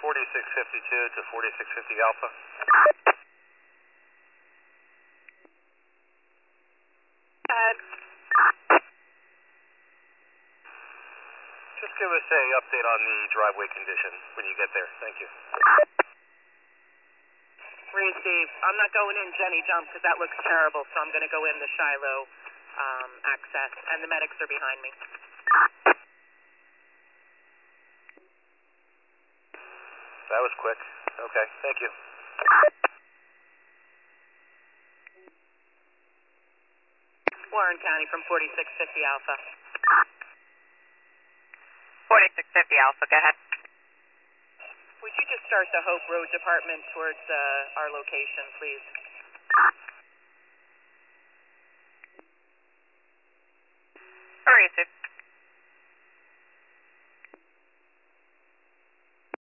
4652 to 4650 Alpha. Ahead. Just give us a update on the driveway condition when you get there. Thank you. Receive. I'm not going in Jenny Jump because that looks terrible, so I'm going to go in the Shiloh access, and the medics are behind me. That was quick. Okay, thank you. Warren County from 4650 Alpha. 4650 Alpha, go ahead. Would you just start the Hope Road Department towards our location, please? Receive.